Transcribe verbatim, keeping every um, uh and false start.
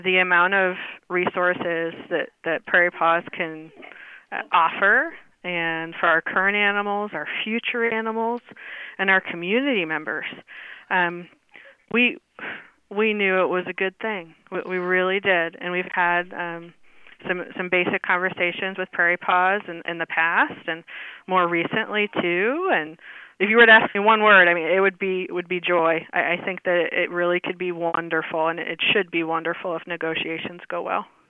the amount of resources that, that Prairie Paws can uh, offer, and for our current animals, our future animals, and our community members. Um, we we knew it was a good thing. We, we really did, and we've had um, some some basic conversations with Prairie Paws in, in the past, and more recently too. And if you were to ask me one word, I mean, it would be it would be joy. I, I think that it really could be wonderful, and it should be wonderful if negotiations go well.